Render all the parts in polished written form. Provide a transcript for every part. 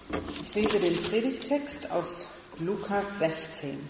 Ich lese den Predigttext aus Lukas 16.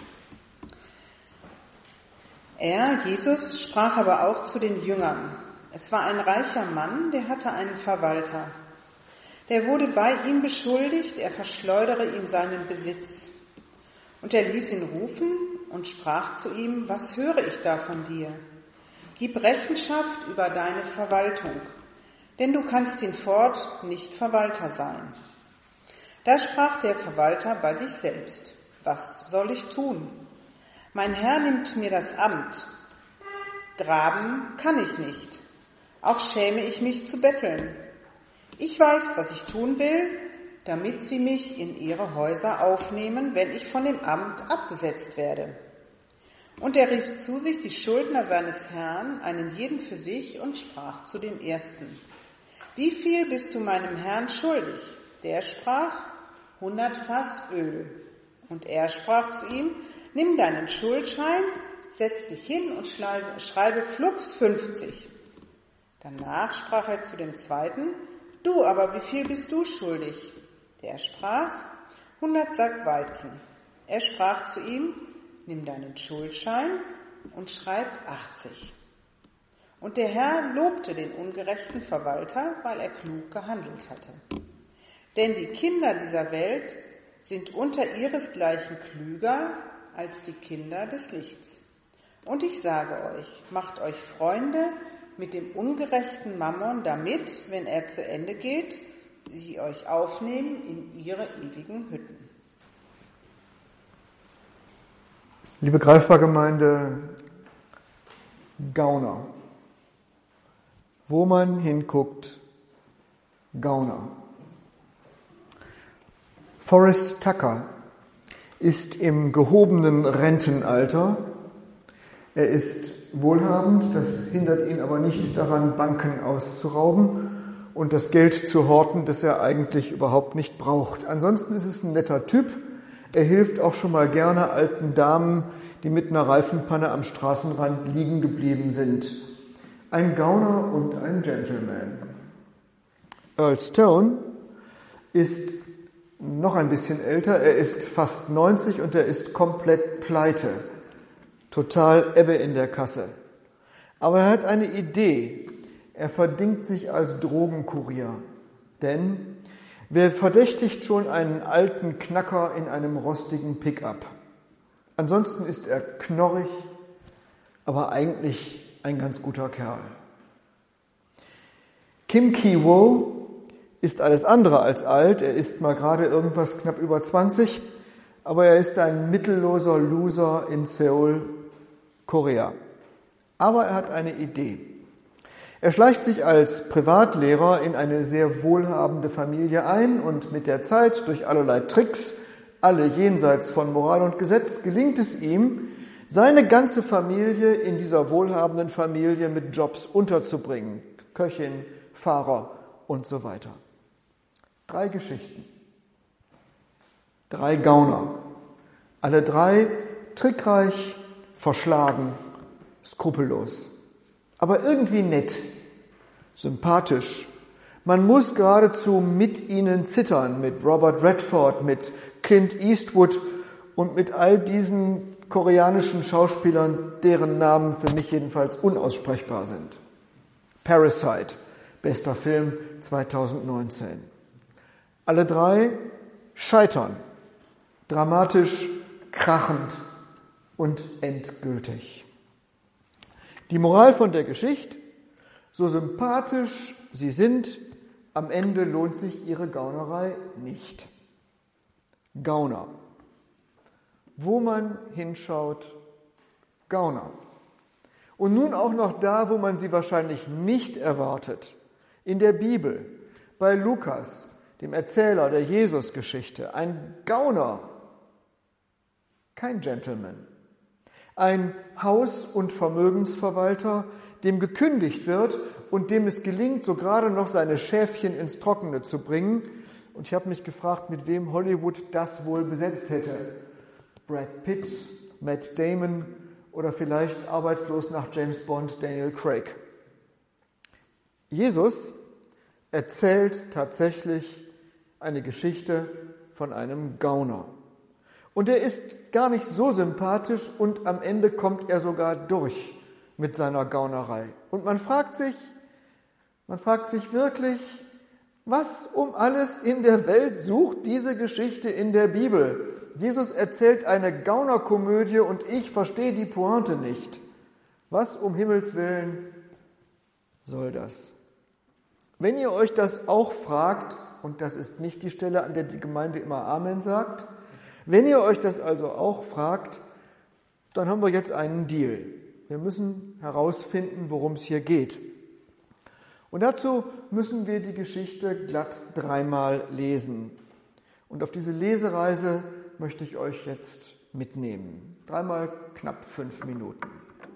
Jesus, sprach aber auch zu den Jüngern. Es war ein reicher Mann, der hatte einen Verwalter. Der wurde bei ihm beschuldigt, er verschleudere ihm seinen Besitz. Und er ließ ihn rufen und sprach zu ihm, was höre ich da von dir? Gib Rechenschaft über deine Verwaltung, denn du kannst hinfort nicht Verwalter sein. Da sprach der Verwalter bei sich selbst, was soll ich tun? Mein Herr nimmt mir das Amt. Graben kann ich nicht, auch schäme ich mich zu betteln. Ich weiß, was ich tun will, damit sie mich in ihre Häuser aufnehmen, wenn ich von dem Amt abgesetzt werde. Und er rief zu sich die Schuldner seines Herrn, einen jeden für sich, und sprach zu dem Ersten, wie viel bist du meinem Herrn schuldig? Der sprach, 100 Fass Öl. Und er sprach zu ihm, nimm deinen Schuldschein, setz dich hin und schreibe flugs 50. Danach sprach er zu dem Zweiten, du aber, wie viel bist du schuldig? Der sprach, 100 Sack Weizen. Er sprach zu ihm, nimm deinen Schuldschein und schreib 80. Und der Herr lobte den ungerechten Verwalter, weil er klug gehandelt hatte. Denn die Kinder dieser Welt sind unter ihresgleichen klüger als die Kinder des Lichts. Und ich sage euch, macht euch Freunde mit dem ungerechten Mammon, damit, wenn er zu Ende geht, sie euch aufnehmen in ihre ewigen Hütten. Liebe Greifbar-Gemeinde, Gauner. Wo man hinguckt, Gauner. Forrest Tucker ist im gehobenen Rentenalter. Er ist wohlhabend, das hindert ihn aber nicht daran, Banken auszurauben und das Geld zu horten, das er eigentlich überhaupt nicht braucht. Ansonsten ist es ein netter Typ. Er hilft auch schon mal gerne alten Damen, die mit einer Reifenpanne am Straßenrand liegen geblieben sind. Ein Gauner und ein Gentleman. Earl Stone ist noch ein bisschen älter. Er ist fast 90 und er ist komplett pleite. Total Ebbe in der Kasse. Aber er hat eine Idee. Er verdingt sich als Drogenkurier. Denn wer verdächtigt schon einen alten Knacker in einem rostigen Pickup? Ansonsten ist er knorrig, aber eigentlich ein ganz guter Kerl. Kim Ki-woo ist alles andere als alt. Er ist mal gerade irgendwas knapp über 20, aber er ist ein mittelloser Loser in Seoul, Korea. Aber er hat eine Idee. Er schleicht sich als Privatlehrer in eine sehr wohlhabende Familie ein und mit der Zeit, durch allerlei Tricks, alle jenseits von Moral und Gesetz, gelingt es ihm, seine ganze Familie in dieser wohlhabenden Familie mit Jobs unterzubringen. Köchin, Fahrer und so weiter. 3 Geschichten. 3 Gauner. Alle 3 trickreich, verschlagen, skrupellos. Aber irgendwie nett, sympathisch. Man muss geradezu mit ihnen zittern, mit Robert Redford, mit Clint Eastwood und mit all diesen koreanischen Schauspielern, deren Namen für mich jedenfalls unaussprechbar sind. Parasite, bester Film 2019. Alle 3 scheitern, dramatisch, krachend und endgültig. Die Moral von der Geschichte: So sympathisch sie sind, am Ende lohnt sich ihre Gaunerei nicht. Gauner. Wo man hinschaut, Gauner. Und nun auch noch da, wo man sie wahrscheinlich nicht erwartet. In der Bibel, bei Lukas, dem Erzähler der Jesus-Geschichte. Ein Gauner, kein Gentleman. Ein Haus- und Vermögensverwalter, dem gekündigt wird und dem es gelingt, so gerade noch seine Schäfchen ins Trockene zu bringen. Und ich habe mich gefragt, mit wem Hollywood das wohl besetzt hätte. Brad Pitt, Matt Damon oder vielleicht arbeitslos nach James Bond Daniel Craig. Jesus erzählt tatsächlich eine Geschichte von einem Gauner. Und er ist gar nicht so sympathisch und am Ende kommt er sogar durch mit seiner Gaunerei. Und man fragt sich wirklich, was um alles in der Welt sucht diese Geschichte in der Bibel? Jesus erzählt eine Gaunerkomödie und ich verstehe die Pointe nicht. Was um Himmels Willen soll das? Wenn ihr euch das auch fragt, und das ist nicht die Stelle, an der die Gemeinde immer Amen sagt, wenn ihr euch das also auch fragt, dann haben wir jetzt einen Deal. Wir müssen herausfinden, worum es hier geht. Und dazu müssen wir die Geschichte glatt 3-mal lesen. Und auf diese Lesereise möchte ich euch jetzt mitnehmen. 3-mal knapp 5 Minuten.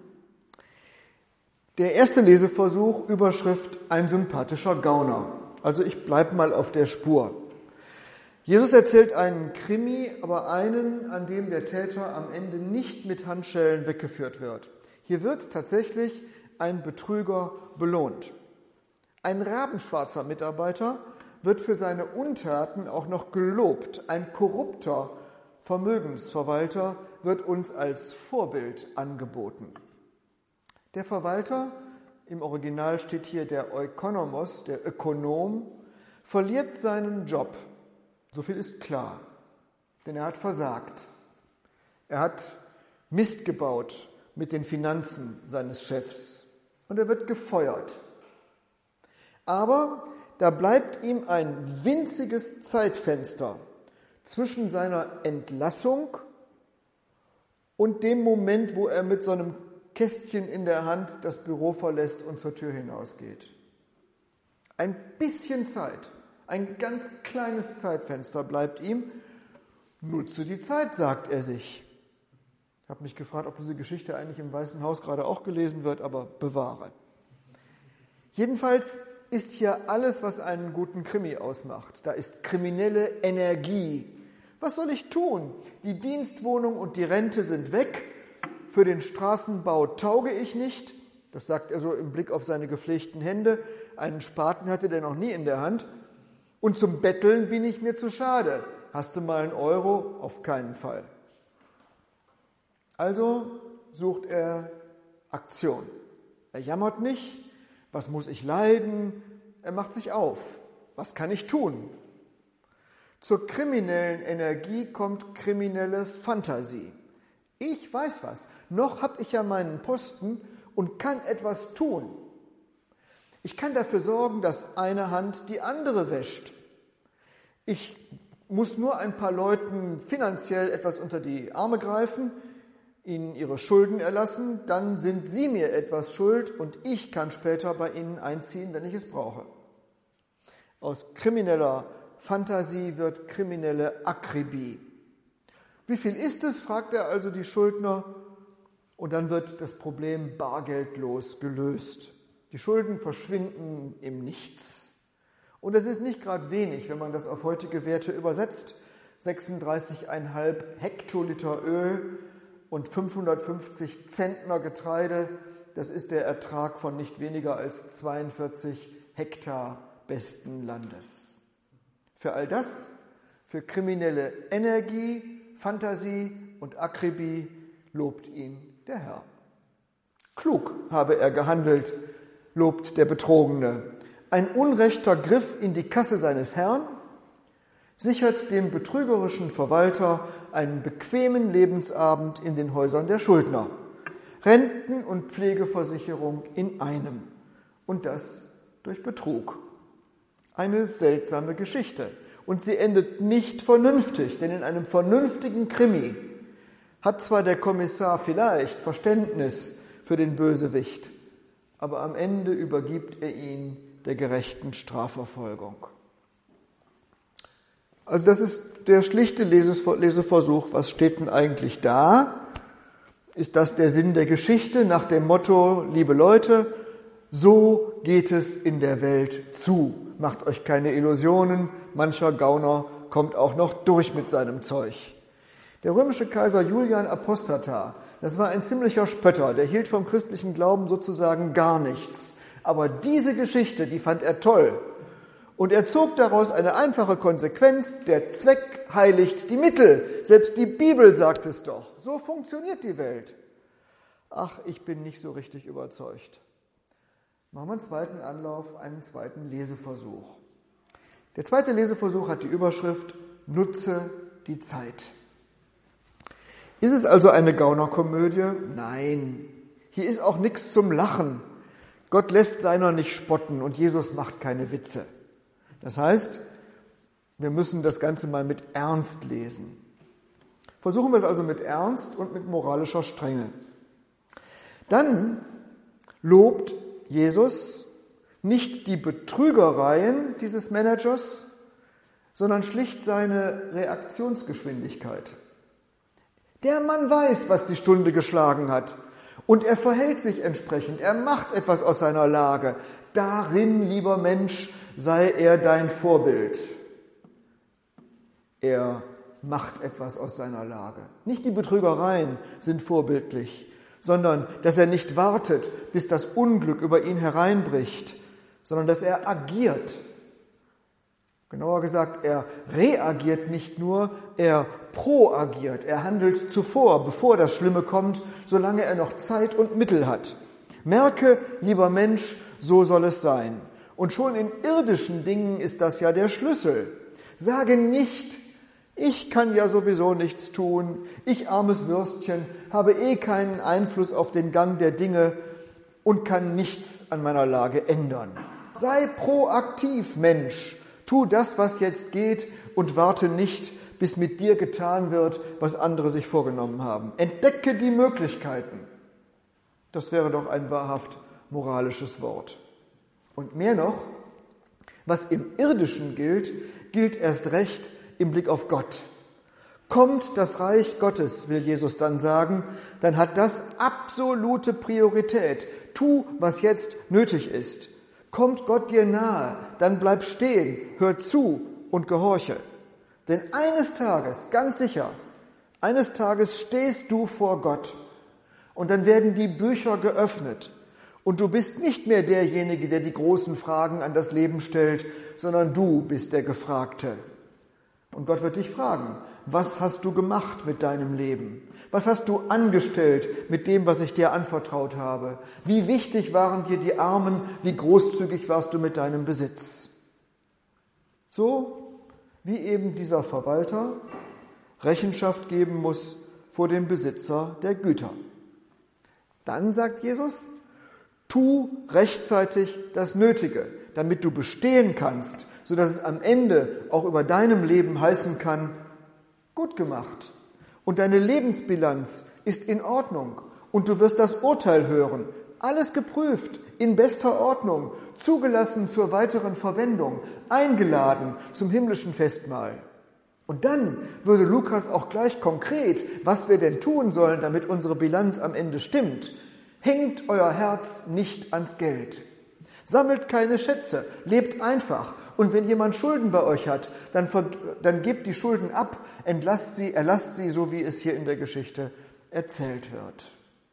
Der erste Leseversuch, Überschrift Ein sympathischer Gauner. Also ich bleibe mal auf der Spur. Jesus erzählt einen Krimi, aber einen, an dem der Täter am Ende nicht mit Handschellen weggeführt wird. Hier wird tatsächlich ein Betrüger belohnt. Ein rabenschwarzer Mitarbeiter wird für seine Untaten auch noch gelobt. Ein korrupter Vermögensverwalter wird uns als Vorbild angeboten. Der Verwalter, im Original steht hier der Oikonomos, der Ökonom, verliert seinen Job. So viel ist klar, denn er hat versagt. Er hat Mist gebaut mit den Finanzen seines Chefs und er wird gefeuert. Aber da bleibt ihm ein winziges Zeitfenster zwischen seiner Entlassung und dem Moment, wo er mit so einem Kästchen in der Hand das Büro verlässt und zur Tür hinausgeht. Ein bisschen Zeit, ein ganz kleines Zeitfenster bleibt ihm. Nutze die Zeit, sagt er sich. Ich habe mich gefragt, ob diese Geschichte eigentlich im Weißen Haus gerade auch gelesen wird, aber bewahre. Jedenfalls ist hier alles, was einen guten Krimi ausmacht. Da ist kriminelle Energie. Was soll ich tun? Die Dienstwohnung und die Rente sind weg. Für den Straßenbau tauge ich nicht. Das sagt er so im Blick auf seine gepflegten Hände. Einen Spaten hatte der noch nie in der Hand. Und zum Betteln bin ich mir zu schade. Hast du mal einen Euro? Auf keinen Fall. Also sucht er Aktion. Er jammert nicht. Was muss ich leiden? Er macht sich auf. Was kann ich tun? Zur kriminellen Energie kommt kriminelle Fantasie. Ich weiß was. Noch habe ich ja meinen Posten und kann etwas tun. Ich kann dafür sorgen, dass eine Hand die andere wäscht. Ich muss nur ein paar Leuten finanziell etwas unter die Arme greifen, ihnen ihre Schulden erlassen, dann sind sie mir etwas schuld und ich kann später bei ihnen einziehen, wenn ich es brauche. Aus krimineller Fantasie wird kriminelle Akribie. Wie viel ist es, fragt er also die Schuldner, und dann wird das Problem bargeldlos gelöst. Die Schulden verschwinden im Nichts. Und es ist nicht gerade wenig, wenn man das auf heutige Werte übersetzt. 36,5 Hektoliter Öl und 550 Zentner Getreide, das ist der Ertrag von nicht weniger als 42 Hektar besten Landes. Für all das, für kriminelle Energie, Fantasie und Akribie lobt ihn der Herr. Klug habe er gehandelt, lobt der Betrogene. Ein unrechter Griff in die Kasse seines Herrn sichert dem betrügerischen Verwalter einen bequemen Lebensabend in den Häusern der Schuldner. Renten- und Pflegeversicherung in einem. Und das durch Betrug. Eine seltsame Geschichte. Und sie endet nicht vernünftig, denn in einem vernünftigen Krimi hat zwar der Kommissar vielleicht Verständnis für den Bösewicht, aber am Ende übergibt er ihn der gerechten Strafverfolgung. Also das ist der schlichte Leseversuch. Was steht denn eigentlich da? Ist das der Sinn der Geschichte nach dem Motto, liebe Leute, so geht es in der Welt zu. Macht euch keine Illusionen, mancher Gauner kommt auch noch durch mit seinem Zeug. Der römische Kaiser Julian Apostata, das war ein ziemlicher Spötter, der hielt vom christlichen Glauben sozusagen gar nichts. Aber diese Geschichte, die fand er toll. Und er zog daraus eine einfache Konsequenz: Der Zweck heiligt die Mittel. Selbst die Bibel sagt es doch. So funktioniert die Welt. Ach, ich bin nicht so richtig überzeugt. Machen wir einen zweiten Anlauf, einen zweiten Leseversuch. Der zweite Leseversuch hat die Überschrift: Nutze die Zeit. Ist es also eine Gaunerkomödie? Nein. Hier ist auch nichts zum Lachen. Gott lässt seiner nicht spotten und Jesus macht keine Witze. Das heißt, wir müssen das Ganze mal mit Ernst lesen. Versuchen wir es also mit Ernst und mit moralischer Strenge. Dann lobt Jesus nicht die Betrügereien dieses Managers, sondern schlicht seine Reaktionsgeschwindigkeit. Der Mann weiß, was die Stunde geschlagen hat, und er verhält sich entsprechend. Er macht etwas aus seiner Lage. Darin, lieber Mensch, sei er dein Vorbild. Er macht etwas aus seiner Lage. Nicht die Betrügereien sind vorbildlich, sondern dass er nicht wartet, bis das Unglück über ihn hereinbricht, sondern dass er agiert. Genauer gesagt, er reagiert nicht nur, er proagiert. Er handelt zuvor, bevor das Schlimme kommt, solange er noch Zeit und Mittel hat. Merke, lieber Mensch, so soll es sein. Und schon in irdischen Dingen ist das ja der Schlüssel. Sage nicht: Ich kann ja sowieso nichts tun, ich armes Würstchen, habe keinen Einfluss auf den Gang der Dinge und kann nichts an meiner Lage ändern. Sei proaktiv, Mensch. Tu das, was jetzt geht, und warte nicht, bis mit dir getan wird, was andere sich vorgenommen haben. Entdecke die Möglichkeiten. Das wäre doch ein wahrhaft moralisches Wort. Und mehr noch, was im Irdischen gilt, gilt erst recht im Blick auf Gott. Kommt das Reich Gottes, will Jesus dann sagen, dann hat das absolute Priorität. Tu, was jetzt nötig ist. Kommt Gott dir nahe, dann bleib stehen, hör zu und gehorche. Denn eines Tages, ganz sicher, eines Tages stehst du vor Gott und dann werden die Bücher geöffnet und du bist nicht mehr derjenige, der die großen Fragen an das Leben stellt, sondern du bist der Gefragte. Und Gott wird dich fragen: Was hast du gemacht mit deinem Leben? Was hast du angestellt mit dem, was ich dir anvertraut habe? Wie wichtig waren dir die Armen? Wie großzügig warst du mit deinem Besitz? So wie eben dieser Verwalter Rechenschaft geben muss vor dem Besitzer der Güter. Dann sagt Jesus: Tu rechtzeitig das Nötige, damit du bestehen kannst, sodass es am Ende auch über deinem Leben heißen kann: Gut gemacht. Und deine Lebensbilanz ist in Ordnung und du wirst das Urteil hören. Alles geprüft, in bester Ordnung, zugelassen zur weiteren Verwendung, eingeladen zum himmlischen Festmahl. Und dann würde Lukas auch gleich konkret, was wir denn tun sollen, damit unsere Bilanz am Ende stimmt. Hängt euer Herz nicht ans Geld. Sammelt keine Schätze, lebt einfach. Und wenn jemand Schulden bei euch hat, dann gebt die Schulden ab, erlasst sie, so wie es hier in der Geschichte erzählt wird.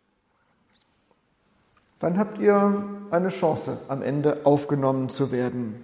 Dann habt ihr eine Chance, am Ende aufgenommen zu werden.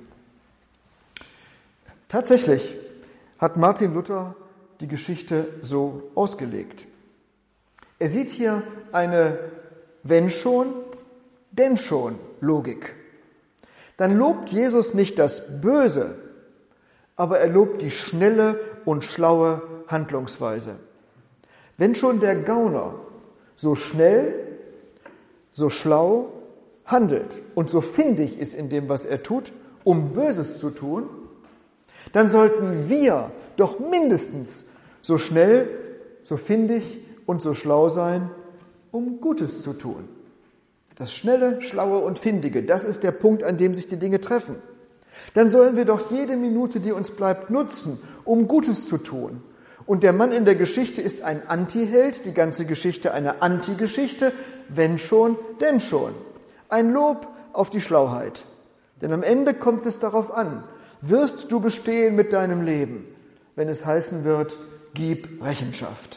Tatsächlich hat Martin Luther die Geschichte so ausgelegt. Er sieht hier eine wenn schon, denn schon Logik. Dann lobt Jesus nicht das Böse, aber er lobt die schnelle und schlaue Handlungsweise. Wenn schon der Gauner so schnell, so schlau handelt und so findig ist in dem, was er tut, um Böses zu tun, dann sollten wir doch mindestens so schnell, so findig und so schlau sein, um Gutes zu tun. Das Schnelle, Schlaue und Findige, das ist der Punkt, an dem sich die Dinge treffen. Dann sollen wir doch jede Minute, die uns bleibt, nutzen, um Gutes zu tun. Und der Mann in der Geschichte ist ein Antiheld, die ganze Geschichte eine Antigeschichte, wenn schon, denn schon. Ein Lob auf die Schlauheit. Denn am Ende kommt es darauf an, wirst du bestehen mit deinem Leben, wenn es heißen wird, gib Rechenschaft.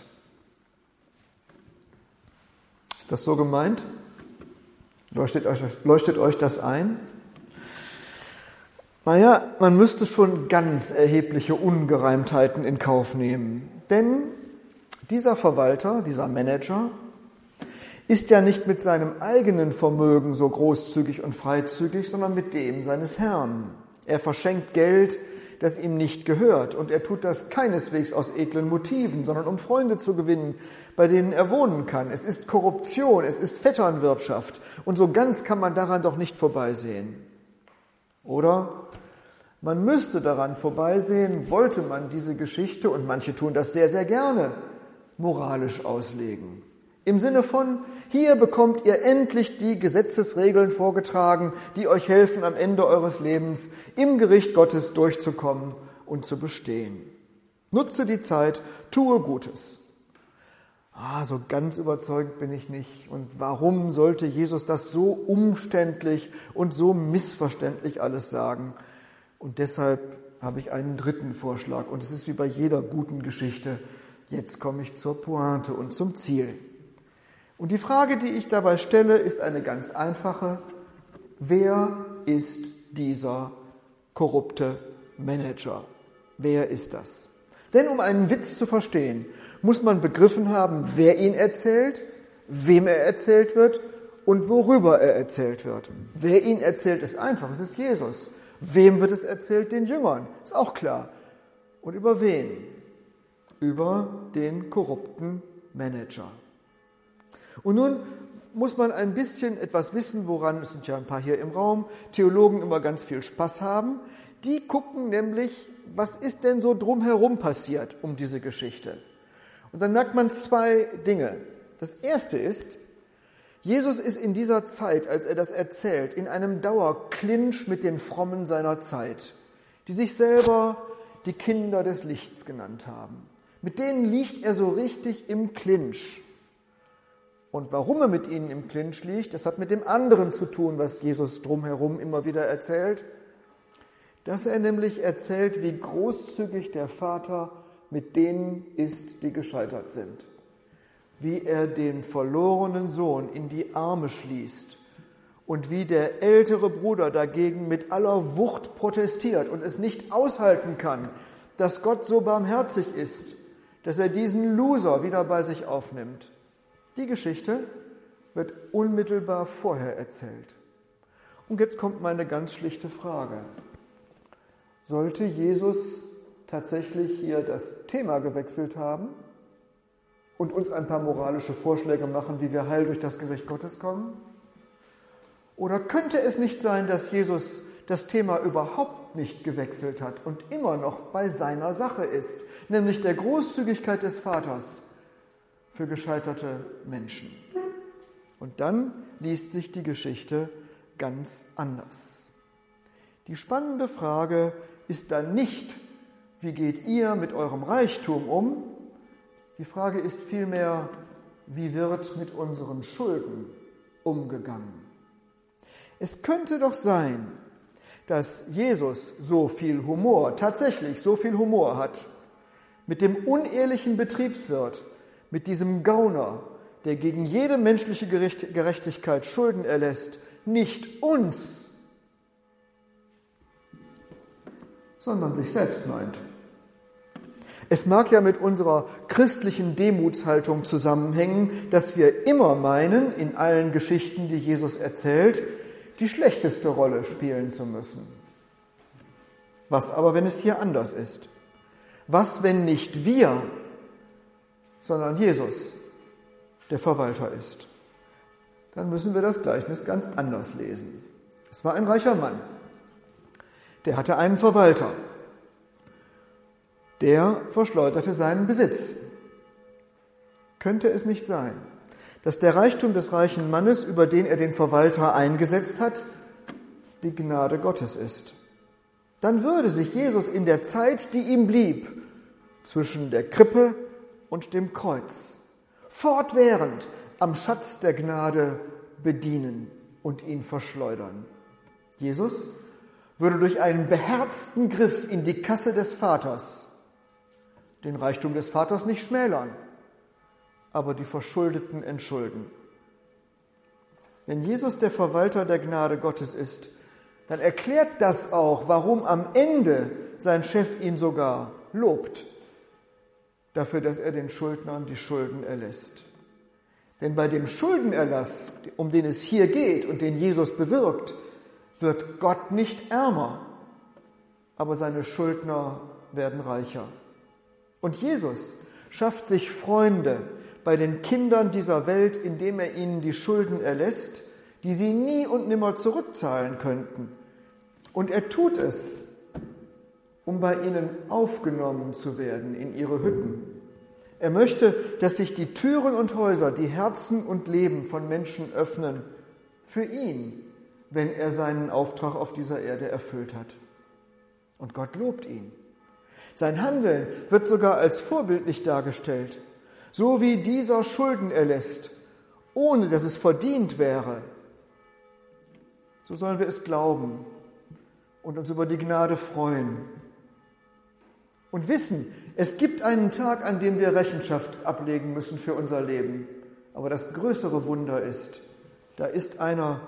Ist das so gemeint? Leuchtet euch das ein? Naja, man müsste schon ganz erhebliche Ungereimtheiten in Kauf nehmen. Denn dieser Verwalter, dieser Manager, ist ja nicht mit seinem eigenen Vermögen so großzügig und freizügig, sondern mit dem seines Herrn. Er verschenkt Geld, das ihm nicht gehört. Und er tut das keineswegs aus edlen Motiven, sondern um Freunde zu gewinnen, bei denen er wohnen kann. Es ist Korruption, es ist Vetternwirtschaft. Und so ganz kann man daran doch nicht vorbeisehen. Oder man müsste daran vorbeisehen, wollte man diese Geschichte, und manche tun das sehr, sehr gerne, moralisch auslegen. Im Sinne von, hier bekommt ihr endlich die Gesetzesregeln vorgetragen, die euch helfen, am Ende eures Lebens im Gericht Gottes durchzukommen und zu bestehen. Nutze die Zeit, tue Gutes. So ganz überzeugt bin ich nicht. Und warum sollte Jesus das so umständlich und so missverständlich alles sagen? Und deshalb habe ich einen dritten Vorschlag. Und es ist wie bei jeder guten Geschichte. Jetzt komme ich zur Pointe und zum Ziel. Und die Frage, die ich dabei stelle, ist eine ganz einfache. Wer ist dieser korrupte Manager? Wer ist das? Denn um einen Witz zu verstehen, muss man begriffen haben, wer ihn erzählt, wem er erzählt wird und worüber er erzählt wird. Wer ihn erzählt, ist einfach, es ist Jesus. Wem wird es erzählt? Den Jüngern, ist auch klar. Und über wen? Über den korrupten Manager. Und nun muss man ein bisschen etwas wissen, woran, es sind ja ein paar hier im Raum, Theologen immer ganz viel Spaß haben. Die gucken nämlich, was ist denn so drumherum passiert um diese Geschichte. Und dann merkt man zwei Dinge. Das erste ist, Jesus ist in dieser Zeit, als er das erzählt, in einem Dauerclinch mit den Frommen seiner Zeit, die sich selber die Kinder des Lichts genannt haben. Mit denen liegt er so richtig im Clinch. Und warum er mit ihnen im Clinch liegt, das hat mit dem anderen zu tun, was Jesus drumherum immer wieder erzählt. Dass er nämlich erzählt, wie großzügig der Vater mit denen ist, die gescheitert sind. Wie er den verlorenen Sohn in die Arme schließt und wie der ältere Bruder dagegen mit aller Wucht protestiert und es nicht aushalten kann, dass Gott so barmherzig ist, dass er diesen Loser wieder bei sich aufnimmt. Die Geschichte wird unmittelbar vorher erzählt. Und jetzt kommt meine ganz schlichte Frage. Sollte Jesus tatsächlich hier das Thema gewechselt haben und uns ein paar moralische Vorschläge machen, wie wir heil durch das Gericht Gottes kommen? Oder könnte es nicht sein, dass Jesus das Thema überhaupt nicht gewechselt hat und immer noch bei seiner Sache ist, nämlich der Großzügigkeit des Vaters für gescheiterte Menschen? Und dann liest sich die Geschichte ganz anders. Die spannende Frage ist dann nicht, wie geht ihr mit eurem Reichtum um? Die Frage ist vielmehr, wie wird mit unseren Schulden umgegangen? Es könnte doch sein, dass Jesus so viel Humor, tatsächlich so viel Humor hat, mit dem unehrlichen Betriebswirt, mit diesem Gauner, der gegen jede menschliche Gerechtigkeit Schulden erlässt, nicht uns, sondern sich selbst meint. Es mag ja mit unserer christlichen Demutshaltung zusammenhängen, dass wir immer meinen, in allen Geschichten, die Jesus erzählt, die schlechteste Rolle spielen zu müssen. Was aber, wenn es hier anders ist? Was, wenn nicht wir, sondern Jesus der Verwalter ist? Dann müssen wir das Gleichnis ganz anders lesen. Es war ein reicher Mann, der hatte einen Verwalter, der verschleuderte seinen Besitz. Könnte es nicht sein, dass der Reichtum des reichen Mannes, über den er den Verwalter eingesetzt hat, die Gnade Gottes ist? Dann würde sich Jesus in der Zeit, die ihm blieb, zwischen der Krippe und dem Kreuz, fortwährend am Schatz der Gnade bedienen und ihn verschleudern. Jesus würde durch einen beherzten Griff in die Kasse des Vaters den Reichtum des Vaters nicht schmälern, aber die Verschuldeten entschulden. Wenn Jesus der Verwalter der Gnade Gottes ist, dann erklärt das auch, warum am Ende sein Chef ihn sogar lobt, dafür, dass er den Schuldnern die Schulden erlässt. Denn bei dem Schuldenerlass, um den es hier geht und den Jesus bewirkt, wird Gott nicht ärmer, aber seine Schuldner werden reicher. Und Jesus schafft sich Freunde bei den Kindern dieser Welt, indem er ihnen die Schulden erlässt, die sie nie und nimmer zurückzahlen könnten. Und er tut es, um bei ihnen aufgenommen zu werden in ihre Hütten. Er möchte, dass sich die Türen und Häuser, die Herzen und Leben von Menschen öffnen für ihn, wenn er seinen Auftrag auf dieser Erde erfüllt hat. Und Gott lobt ihn. Sein Handeln wird sogar als vorbildlich dargestellt. So wie dieser Schulden erlässt, ohne dass es verdient wäre, so sollen wir es glauben und uns über die Gnade freuen. Und wissen, es gibt einen Tag, an dem wir Rechenschaft ablegen müssen für unser Leben. Aber das größere Wunder ist, da ist einer,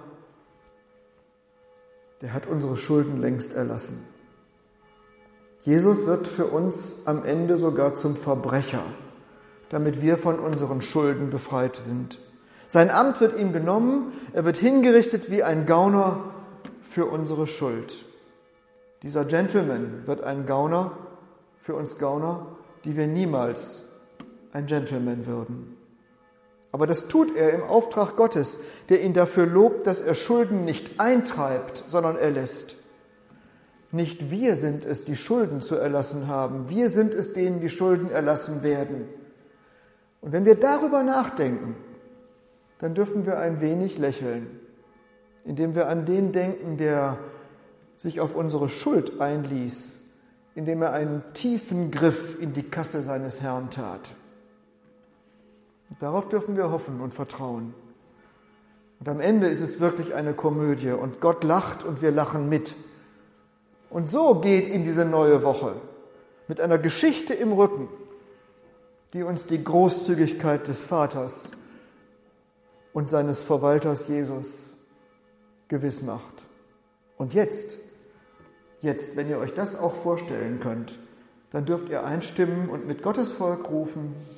der hat unsere Schulden längst erlassen. Jesus wird für uns am Ende sogar zum Verbrecher, damit wir von unseren Schulden befreit sind. Sein Amt wird ihm genommen, er wird hingerichtet wie ein Gauner für unsere Schuld. Dieser Gentleman wird ein Gauner für uns Gauner, die wir niemals ein Gentleman würden. Aber das tut er im Auftrag Gottes, der ihn dafür lobt, dass er Schulden nicht eintreibt, sondern erlässt. Nicht wir sind es, die Schulden zu erlassen haben. Wir sind es, denen die Schulden erlassen werden. Und wenn wir darüber nachdenken, dann dürfen wir ein wenig lächeln, indem wir an den denken, der sich auf unsere Schuld einließ, indem er einen tiefen Griff in die Kasse seines Herrn tat. Und darauf dürfen wir hoffen und vertrauen. Und am Ende ist es wirklich eine Komödie und Gott lacht und wir lachen mit. Und so geht in diese neue Woche mit einer Geschichte im Rücken, die uns die Großzügigkeit des Vaters und seines Verwalters Jesus gewiss macht. Und jetzt, wenn ihr euch das auch vorstellen könnt, dann dürft ihr einstimmen und mit Gottes Volk rufen: